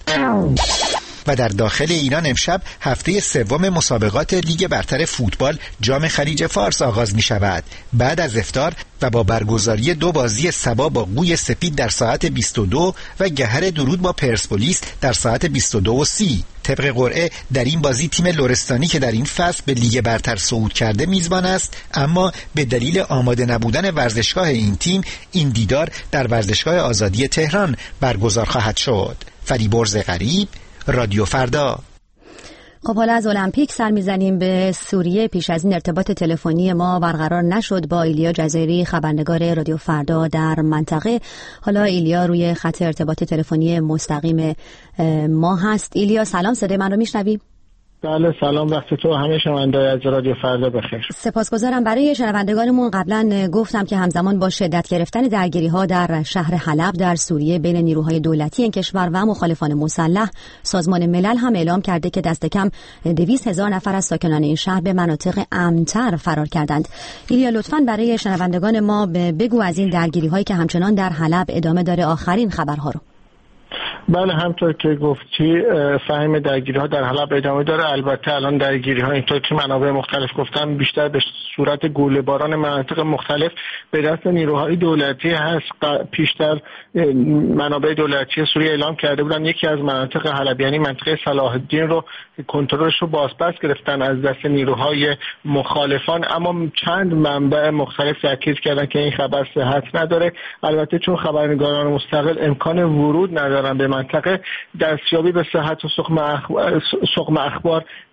و در داخل ایران امشب هفته سوم مسابقات لیگ برتر فوتبال جام خلیج فارس آغاز می شود. بعد از افطار و با برگزاری 2 بازی صبا با قوی سپید در ساعت 22 و گهر درود با پرسپولیس در ساعت 22:30. طبق قرعه در این بازی تیم لرستانی که در این فصل به لیگ برتر صعود کرده میزبان است، اما به دلیل آماده نبودن ورزشگاه این تیم، این دیدار در ورزشگاه آزادی تهران برگزار خواهد شد. فریبرز غریب، رادیو فردا. خب حالا از المپیک سر میزنیم به سوریه. پیش از این ارتباط تلفنی ما برقرار نشد با ایلیا جزایری، خبرنگار رادیو فردا در منطقه. حالا ایلیا روی خط ارتباط تلفنی مستقیم ما هست. ایلیا سلام، صدای من رو میشنوی؟ بله سلام، وقت تو همه شنوندگان از رادیو فردا بخیر. سپاسگزارم. برای شنوندگانمون قبلا گفتم که همزمان با شدت گرفتن درگیری‌ها در شهر حلب در سوریه بین نیروهای دولتی این کشور و مخالفان مسلح، سازمان ملل هم اعلام کرده که دست کم 200,000 نفر از ساکنان این شهر به مناطق امن‌تر فرار کردند. ایلیا لطفاً برای شنوندگان ما بگو از این درگیری‌هایی که همچنان در حلب ادامه داره آخرین خبرها رو. بله همطور که گفتی فهم درگیری‌ها در حلب ادامه داره. البته الان درگیری‌ها اینطور که منابع مختلف گفتن بیشتر به صورت گوله‌باران مناطق مختلف به دست نیروهای دولتی هست. پیشتر منابع دولتی سوریه اعلام کرده بودن یکی از مناطق حلب یعنی منطقه صلاح الدین رو کنترلش رو بازپس گرفتن از دست نیروهای مخالفان، اما چند منبع مختلف تاکید کردن که این خبر صحت نداره. البته چون خبرنگاران مستقل امکان ورود ندارن به منطقه، دستیابی به صحت و سقم اخبار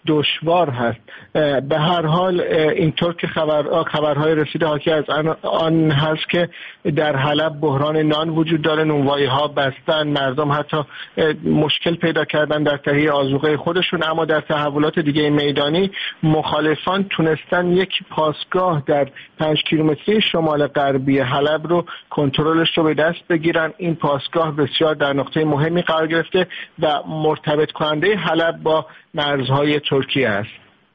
دشوار هست. به هر حال اینطور که خبرهای رسیده حاکی از آن هست که در حلب بحران نان وجود داره، نونوایی‌ها بستن، مردم حتی مشکل پیدا کردن در تهیه آذوقه خودشون. اما در تحولات دیگه میدانی مخالفان تونستن یک پاسگاه در 5 کیلومتری شمال غربی حلب رو کنترلش رو به دست بگیرن. این پاسگاه بسیار در نقطه مهمی قرار گرفته و مرتبط کننده حلب با مرزهای ترکیه است.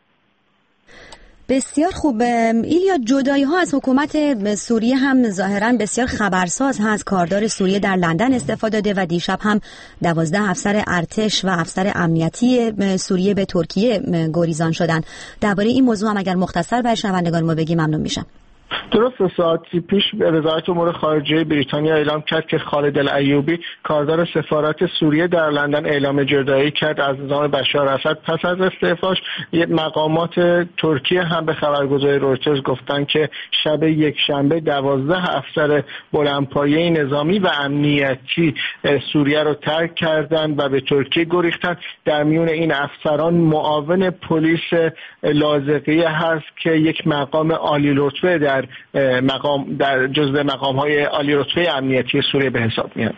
بسیار خوب. ایلیا، جدایی ها از حکومت سوریه هم ظاهرا بسیار خبرساز هست. کاردار سوریه در لندن استفاده داده و دیشب هم 12 افسر ارتش و افسر امنیتی سوریه به ترکیه گریزان شدن. درباره این موضوع هم اگر مختصر برای شنوندگان ما بگی ممنون میشم. درست ساعتی پیش وزارت امور خارجه بریتانیا اعلام کرد که خالد الایوبی کاردار سفارت سوریه در لندن اعلام جدایی کرد از نظام بشار اسد پس از استعفاش. مقامات ترکیه هم به خبرگزاری رویترز گفتن که شب یک شنبه 12 افسر بلندپایه نظامی و امنیتی سوریه رو ترک کردند و به ترکیه گریختند. در میون این افسران معاون پلیس لاذقیه هست که یک مقام عالی رتبه در جزو مقام‌های عالی رتبه امنیتی سوریه به حساب میاد.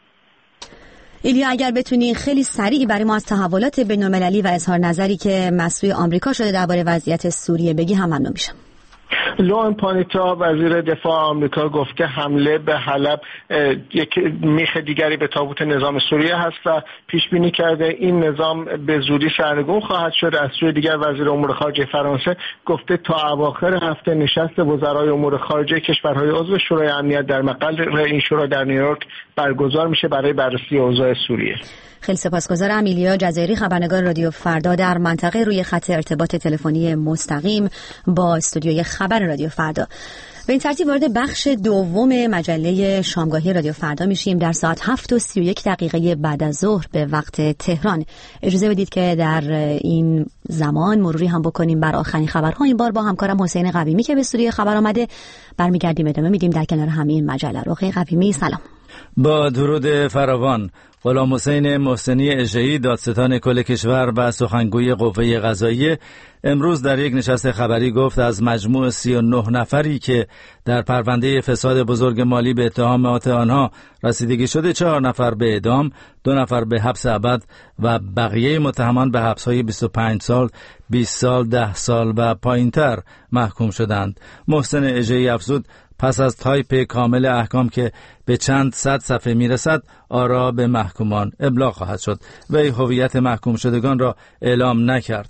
ایلیا، اگر بتونی خیلی سریع برای ما از تحولات بین‌المللی و اظهار نظری که مسئول آمریکا شده درباره وضعیت سوریه بگی هم ممنون میشم. لوئن پانیتا وزیر دفاع آمریکا گفته حمله به حلب یک میخ دیگری به تابوت نظام سوریه هست و پیش بینی کرده این نظام به زودی سرنگون خواهد شد. از سوی دیگر وزیر امور خارجه فرانسه گفته تا اواخر هفته نشست وزرای امور خارجه کشورهای عضو شورای امنیت در مقر این شورا در نیویورک برگزار میشه برای بررسی اوضاع سوریه. خیلی سپاسگزارم. ایلیا جزایری، خبرنگار رادیو فردا در منطقه، روی خط ارتباط تلفنی مستقیم با استودیوی خبر رادیو فردا. به این ترتیب وارد بخش دوم مجله شامگاهی رادیو فردا میشیم. در ساعت 7:31 بعد از ظهر به وقت تهران. اجازه بدید که در این زمان مروری هم بکنیم بر آخرین خبرها. این بار با همکارم حسین قویمی که به استودیو خبر آمده برمیگردیم ادامه میدیم در کنار همین مجله. آقای قویمی سلام. با درود فراوان. غلام حسین محسنی اژه‌ای، دادستان کل کشور و سخنگوی قوه قضاییه، امروز در یک نشست خبری گفت از مجموع 39 نفری که در پرونده فساد بزرگ مالی به اتهامات آنها رسیدگی شده، 4 نفر به اعدام، 2 نفر به حبس ابد و بقیه متهمان به حبس‌های 25 سال، 20 سال، 10 سال و پایین‌تر محکوم شدند. محسن اژه‌ای افزود پس از تایپ کامل احکام که به چند صد صفحه میرسد، آرا به محکومان ابلاغ خواهد شد. وی هویت محکوم شدگان را اعلام نکرد.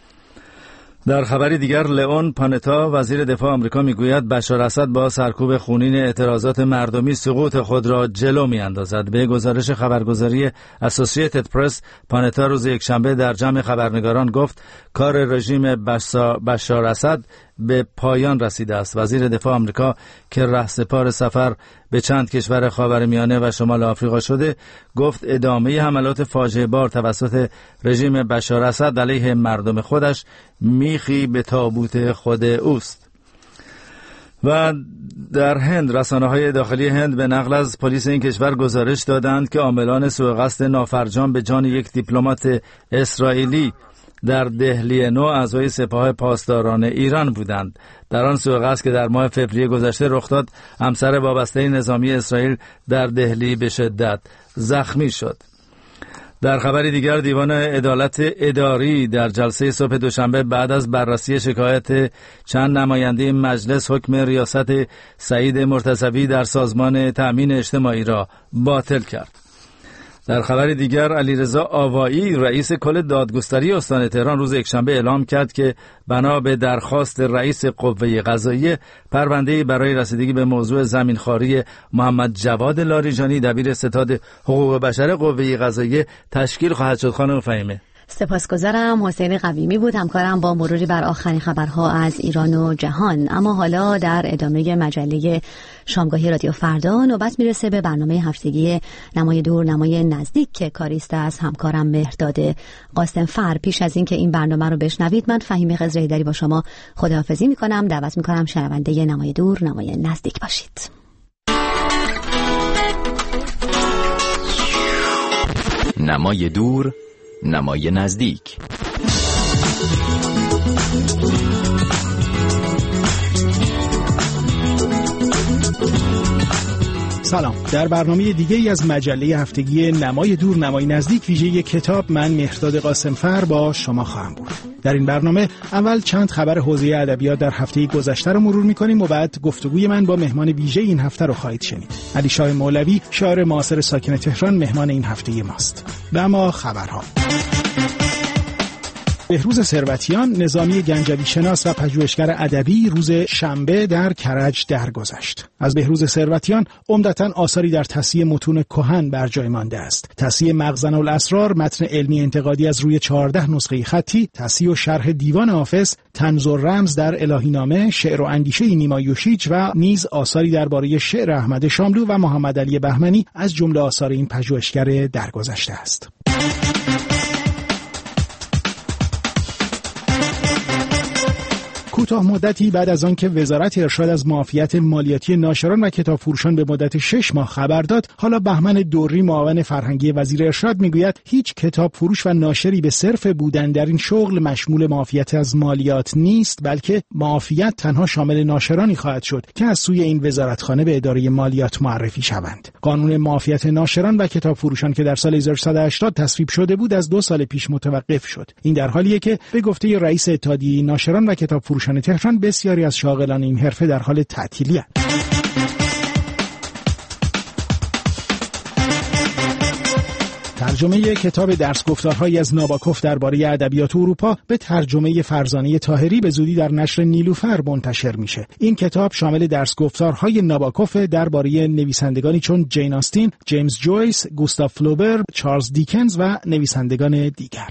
در خبری دیگر، لئون پانتا وزیر دفاع آمریکا میگوید بشار اسد با سرکوب خونین اعتراضات مردمی سقوط خود را جلو میاندازد. به گزارش خبرگزاری اسوسییتد پرس، پانتا روز یکشنبه در جمع خبرنگاران گفت کار رژیم بشار اسد به پایان رسیده است. وزیر دفاع آمریکا که رهسپار سفر به چند کشور خاورمیانه و شمال آفریقا شده، گفت ادامه حملات فاجعه بار توسط رژیم بشار اسد علیه مردم خودش میخی به تابوت خود اوست. و در هند، رسانه‌های داخلی هند به نقل از پلیس این کشور گزارش دادند که عاملان سوء قصد نافرجام به جان یک دیپلمات اسرائیلی در دهلی نو اعضای سپاه پاسداران ایران بودند. در آن سوء قصد که در ماه فوریه گذشته رخ داد، همسر وابسته نظامی اسرائیل در دهلی به شدت زخمی شد. در خبری دیگر، دیوان عدالت اداری در جلسه صبح دوشنبه بعد از بررسی شکایت چند نماینده مجلس حکم ریاست سعید مرتضوی در سازمان تأمین اجتماعی را باطل کرد. در خبر دیگر، علیرضا آوایی رئیس کل دادگستری استان تهران روز یکشنبه اعلام کرد که بنا به درخواست رئیس قوه قضاییه، پرونده‌ای برای رسیدگی به موضوع زمینخواری محمد جواد لاریجانی دبیر ستاد حقوق بشر قوه قضاییه تشکیل خواهد شد. خانم فهیمه. سپاسگزارم. حسین قویمی بود همکارم با مروری بر آخرین خبرها از ایران و جهان. اما حالا در ادامه مجله شامگاهی رادیو فردا نوبت میرسه به برنامه هفتگی نمای دور نمای نزدیک که کاریست از همکارم مهرداد قاسمفر. پیش از اینکه این برنامه رو بشنوید، من فهیمه خضرهیدری با شما خداحافظی میکنم. دعوت میکنم شنونده نمای دور نمای نزدیک باشید. نمای دور نمای نزدیک. سلام. در برنامه دیگه ای از مجله هفتگی نمای دور نمای نزدیک ویژه کتاب، من مهرداد قاسمفر با شما خواهم بود. در این برنامه اول چند خبر حوزه ادبیات در هفته گذشته رو مرور می‌کنیم و بعد گفتگوی من با مهمان ویژه این هفته رو خواهید شنید. علیشاه مولوی، شاعر معاصر ساکن تهران، مهمان این هفته ماست. و اما خبرها. بهروز ثروتیان، نظامی گنجوی شناس و پژوهشگر ادبی، روز شنبه در کرج درگذشت. از بهروز ثروتیان عمدتاً آثاری در تصحیح متون کهن بر جای مانده است. تصحیح مخزن الاسرار، متن علمی انتقادی از روی 14 نسخه خطی، تصحیح و شرح دیوان حافظ، طنز و رمز در الهینامه، شعر و اندیشه نیما یوشیچ و نیز آثاری درباره شعر احمد شاملو و محمد علی بهمنی از جمله آثار این پژوهشگر درگذشته است. کوتاه مدتی بعد از آنکه وزارت ارشاد از معافیت مالیاتی ناشران و کتابفروشان به مدت 6 ماه خبر داد، حالا بهمن دوری، معاون فرهنگی وزیر ارشاد، میگوید هیچ کتاب فروش و ناشری به صرف بودن در این شغل مشمول معافیت از مالیات نیست، بلکه معافیت تنها شامل ناشرانی خواهد شد که از سوی این وزارتخانه به اداره مالیات معرفی شوند. قانون معافیت ناشران و کتاب فروشان که در سال 1180 تصویب شده بود، از 2 سال پیش متوقف شد. این در حالیه که به گفته رئیس اتحادیه ناشران و کتاب فروشان تهران، بسیاری از شاغلان این حرفه در حال تعطیلی هستند. ترجمه کتاب درس گفتارهایی از ناباکوف درباره ادبیات اروپا به ترجمه فرزانه طاهری به زودی در نشر نیلوفر منتشر میشه. این کتاب شامل درس گفتارهای ناباکوف درباره نویسندگانی چون جین آستین، جیمز جویس، گوستاو فلوبر، چارلز دیکنز و نویسندگان دیگر.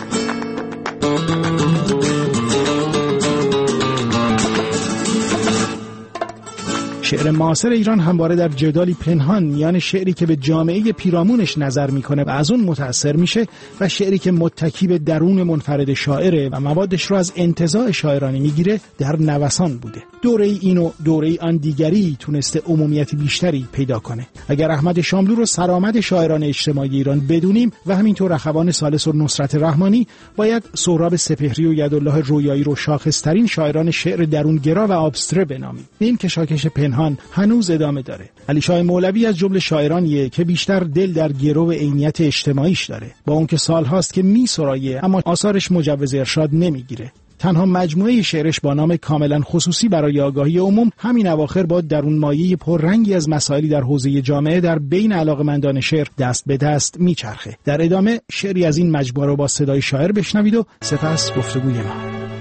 شعر معاصر ایران همواره در جدالی پنهان میان شعری که به جامعه پیرامونش نظر میکنه و از اون متأثر میشه و شعری که متکی به درون منفرد شاعره و موادش رو از انتزاع شاعرانه میگیره در نوسان بوده. دوره این و دوره آن دیگری تونسته عمومیت بیشتری پیدا کنه. اگر احمد شاملو رو سرآمد شاعران اجتماعی ایران بدونیم و همینطور اخوان ثالث و نصرت رحمانی، باید سهراب سپهری و یدالله رویایی رو شاخص‌ترین شاعران شعر درونگرا و ابستره بنامیم. این کشاکش پنهان هنوز ادامه داره. علیشاه مولوی از جمله شاعرانیه که بیشتر دل در گرو عینیت اجتماعیش داره، با اون که سالهاست که میسرایه اما آثارش مجوز ارشاد نمیگیره. تنها مجموعه شعرش با نام کاملا خصوصی برای آگاهی عموم همین اواخر با درون مایه پررنگی از مسائلی در حوزه جامعه در بین علاقه‌مندان شعر دست به دست میچرخه. در ادامه شعری از این مجموعه رو با صدای شاعر بشنوید و سپس گفتگوی ما.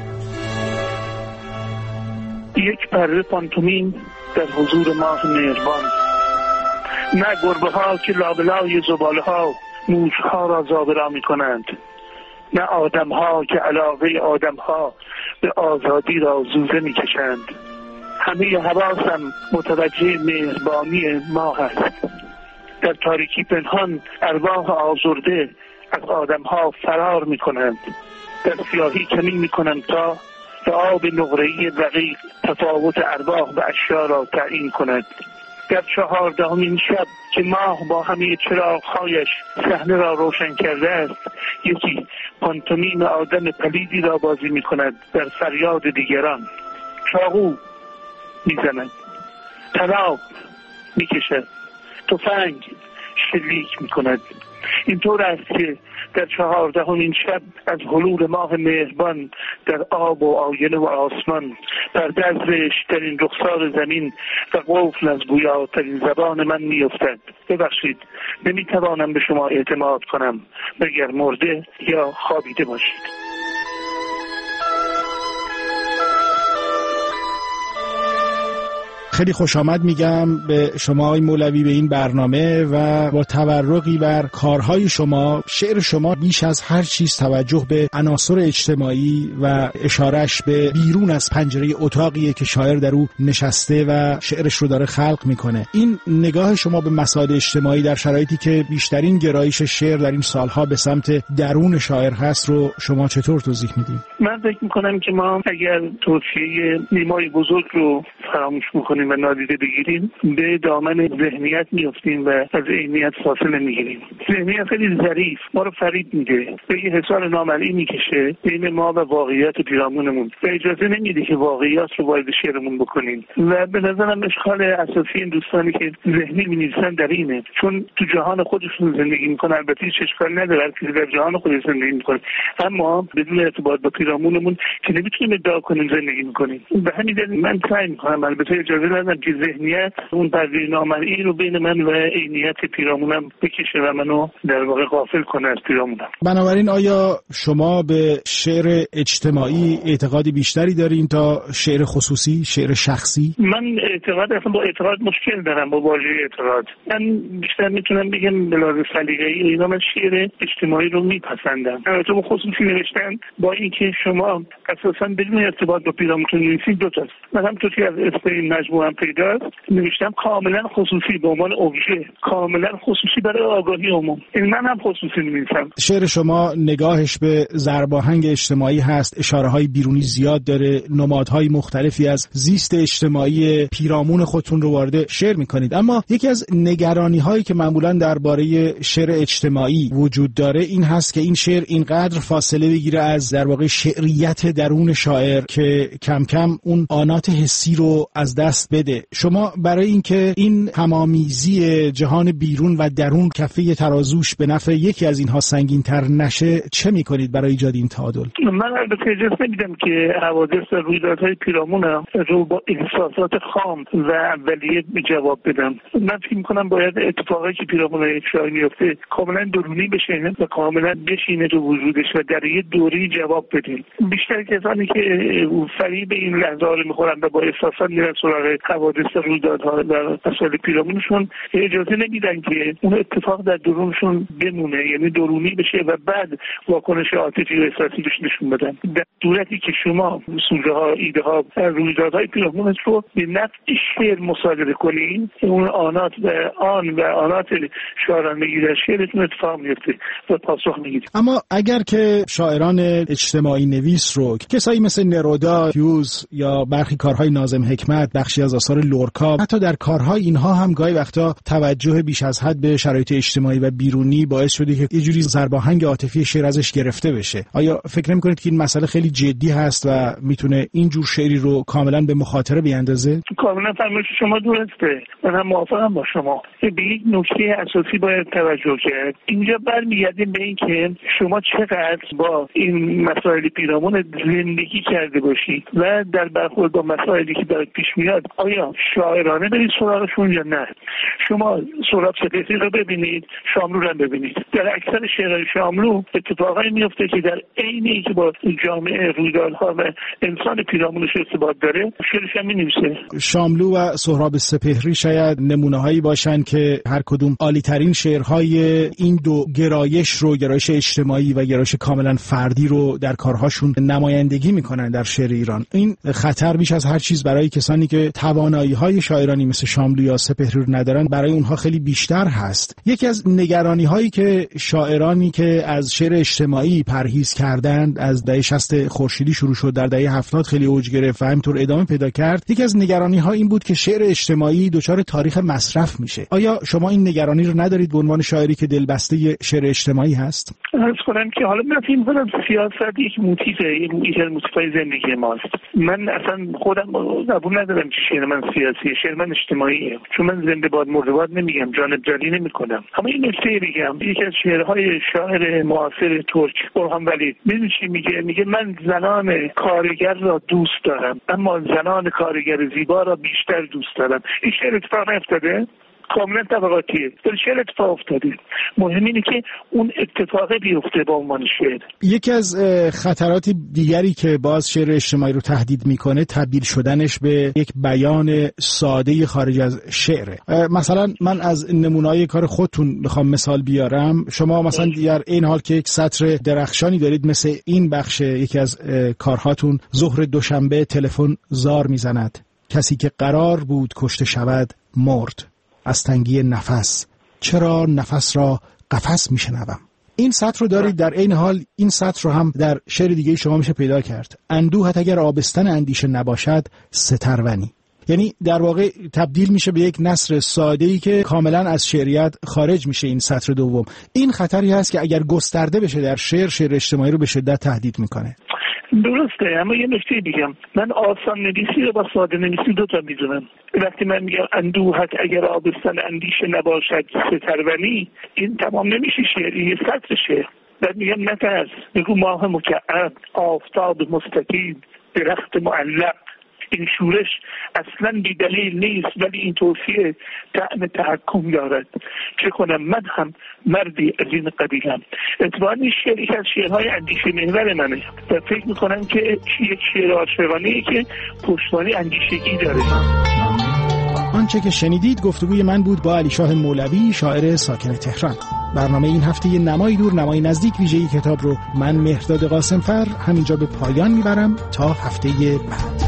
یک پره پانتومین در حضور ماه مهربان، نه گربه ها که لابلای زباله ها موش ها را زابرا می کنند، نه آدم ها که علاوه آدم ها به آزادی را زوزه می کشند. همه حواسم متوجه مهربانی ماه است. در تاریکی پنهان ارواح آزرده از آدم ها فرار می کنند، در سیاهی کمین می کنند تا به آب نقره‌ای رقیق تفاوت ارواح و اشیا را تعیین کند. در 14مین شب که ماه با همه چراغ‌هایش صحنه را روشن کرده است، یکی پانتومیم آدم پلیدی را بازی می کند در فریاد دیگران. چاقو می‌زند، طناب می‌کشد، تفنگ شلیک می‌کند. اینطور است که در 14مین شب از حلول ماه مهربان در آب و آینه و آسمان، پرده از رشت‌ترین رخسار زمین و قفل از گویاترین زبان من می‌افتد. ببخشید، نمی‌توانم به شما اعتماد کنم مگر مرده یا خوابیده باشید. خیلی خوش آمد میگم به شما آقای مولوی به این برنامه و با تورقی بر کارهای شما. شعر شما بیش از هر چیز توجه به عناصر اجتماعی و اشارش به بیرون از پنجره اتاقیه که شاعر در او نشسته و شعرش رو داره خلق میکنه. این نگاه شما به مسائل اجتماعی در شرایطی که بیشترین گرایش شعر در این سالها به سمت درون شاعر هست رو شما چطور توضیح میدید؟ من فکر میکنم که ما اگر توصیه نیمای بزرگ رو فراموش میکنیم و نادیده بگیریم به دامن ذهنیت میافتیم و از عینیت فاصله میگیریم. ذهنیت خیلی ظریف ما رو فریب میده، به یه حصار نامرئی میکشه بین ما و واقعیت پیرامونمون و اجازه نمیده که واقعیت رو وارد شعرمون بکنیم. و به نظرم اشکال اساسی این دوستانی که ذهنی می‌نویسن در اینه، چون تو جهان خودشون زندگی میکنن. البته هیچ اشکال نداره که در جهان خودش زندگی میکنه، اما بدون ارتباط با پیرامونمون که نمیتونیم ادعا کنیم زندگی میکنیم. به همین دلیل من سعی میکنم البته اجازه ندم که ذهنیت اون پرده نامرئی رو بین من و عینیت پیرامونم بکشه و منو در واقع غافل کنه از پیرامونم. بنابراین آیا شما به شعر اجتماعی اعتقادی بیشتری دارین تا شعر خصوصی، شعر شخصی؟ من اعتقاد اصلا با اعتقاد مشکل دارم، با واژه اعتقاد. من بیشتر میتونم بگم به لحاظ سلیقه‌ای اینا من شعر اجتماعی رو میپسندم. البته با خصوصی نوشتن با اینکه شما اساسا بدون ارتباط با پیرامونتون نویسید دو تاست. من همونطور که از اسم این مجموعه پیداست نوشتم کاملا خصوصی به عنوان ابژه، کاملا خصوصی برای آگاهی عموم. این من هم خصوصی نویسم. شعر شما نگاهش به ضرباهنگ اجتماعی هست، اشاره‌های بیرونی زیاد داره، نمادهای مختلفی از زیست اجتماعی پیرامون خودتون رو وارد شعر می‌کنید. اما یکی از نگرانی‌هایی که معمولاً درباره شعر اجتماعی وجود داره این هست که این شعر اینقدر فاصله بگیره از در واقع شعریت درون شاعر که کم کم اون آنات حسی رو از دست بده. شما برای اینکه این همامیزی جهان بیرون و درون کفه ترازوش به نفع یکی از اینها سنگین‌تر نشه چه می‌کنید برای ایجاد این تعادل؟ من البته اجازه نمیدم که حوادث و رویدادهای پیرامونم رو با احساسات خام و اولیه جواب بدم. من فکر می‌کنم باید اتفاقی که پیرامون یک شاعر میفته کاملا درونی بشه و کاملا بشینه تو وجودش و در یه دوری جواب بدیم. بیشتر کسانی که فریب این لحظه ها رو میخورن و با احساسات میرن سراغ حوادث و رویدادها و مسائل پیرامونشون اجازه نمیدن که اون اتفاق در درونشون بمونه، یعنی درونی بشه و بعد واکنش عاطفی و احساسی بهش نشون بدن. در صورتی که شما سوژه ها، ایده ها، رویدادهای پیرامونش رو به نفع شعر مصادره کنین، اون آنات شاعرانگی در شعرتون اتفاق میفته و پاسخ میگیرید. اما اگر که شاعران اجتماعی نویس رو کسایی مثل نرودا، هیوز یا برخی کارهای ناظم حکمت، بخشی از آثار لورکا، حتی در کارهای اینها هم گاهی وقتا توجه بیش از حد به شرایط اجتماعی و بیرونی باعث شده که یه جوری ضرباهنگ عاطفی شعر ازش گرفته بشه. آیا فکر نمی‌کنید که این مسئله خیلی جدی هست و میتونه این جور شعری رو کاملا به مخاطره بیاندازه؟ کاملا فرمایش شما درسته. من هم موافقم با شما. به یک نکته اساسی باید توجه کرد. اینجا برمیگردیم به این که شما چقدر با این مسائل پیرامون زندگی کرده باشید و در برخورد با مسائلی که برات پیش میاد آیا شاعرانه برید سراغشون یا نه. شما سهراب سپهری رو ببینید، شاملو رو ببینید. در اکثر شعرهای شاملو اتفاقایی میفته که در عین اینکه با جامعه رویدادها و انسان پیرامونش ارتباط داره شعرش هم می‌نویسه. شاملو و سهراب سپهری شاید نمونه‌هایی باشن که هر کدوم عالی‌ترین شعرهای این دو گرایش رو، گرایش اجتماعی و گرایش کاملا فردی رو در کارهاشون نمایندگی میکنن در شعر ایران. این خطر بیش از هر چیز برای کسانی که توانایی‌های شاعرانی مثل شاملو یا سپهری رو ندارن برای اونها خیلی بیشتر هست. یکی از نگرانی‌هایی که شاعرانی که از شعر اجتماعی پرهیز کردند از دهه 60 خورشیدی شروع شد در دهه 70 خیلی اوج گرفت و همینطور ادامه پیدا کرد. یکی از نگرانی‌ها این بود که شعر اجتماعی دچار تاریخ مصرف میشه. آیا شما این نگرانی رو ندارید به عنوان شاعری که دلبسته شعر اجتماعی هست؟ عرض کنم که حالا من فکر می‌کنم سیاست یک موتیفه، یک موتیفای زندگی ماست. من اصلا خودم قبول ندارم که شعر من سیاسیه، شعر من اجتماعیه. چون من زنده باد مرده باد نمیگم، جانب جلی نمی‌کنم. اما این نکته میگم، یکی از شعرهای شاعر معاصر ترک برهان ولی می‌دونی چی میگه من زنان کارگر را دوست دارم اما زنان کارگر زیبا را بیشتر دوست دارم. این شعر اتفاق نیفتاده؟ کاملا طبقاتیه. در شعر اتفاق افتاده. مهم اینه که اون اتفاق بیفته با عنوان شعر. یکی از خطرات دیگری که باز شعر اجتماعی رو تهدید میکنه تبدیل شدنش به یک بیان ساده خارج از شعره. مثلا من از نمونه‌های کار خودتون بخوام مثال بیارم، شما مثلا در این حال که یک سطر درخشانی دارید مثل این بخش یکی از کارهاتون، ظهر دوشنبه تلفن زار میزند، کسی که قرار بود کشته شود مرد، از تنگی نفس چرا نفس را قفس میشنوم. این سطر رو دارید. در این حال این سطر رو هم در شعر دیگه شما میشه پیدا کرد. اندوهت اگر آبستن اندیشه نباشد سترونی. یعنی در واقع تبدیل میشه به یک نثر ساده‌ای که کاملا از شعریت خارج میشه. این سطر دوم این خطری هست که اگر گسترده بشه در شعر اجتماعی رو به شدت تهدید میکنه. درسته، اما یه نکته بگم، من آسان نویسی رو با ساده نویسی دو تا میدونم. وقتی من میگم اندوهت اگر آبستن اندیشه نباشد سترونی، این تمام نمیشه شعری، یه سطر شعر. بعد میگم نترس، میگو ماه مکعب، آفتاب مستطیل، درخت معلق. این شورش اصلا بی دلیل نیست، ولی این توصیه طعم تحکم دارد. چه کنم من هم مردی از این قبیلم. اتفاقا این شعر یک از شعرهای اندیشه محور منه و فکر میکنم که یک شعر عاشقانه‌ای که پشتوانه اندیشگی داره. آنچه که شنیدید گفتگوی من بود با علیشاه مولوی، شاعر ساکن تهران. برنامه این هفته نمای دور نمای نزدیک ویژه‌ای کتاب رو من مهرداد قاسمفر همینجا به پایان میبرم تا هفته بعد.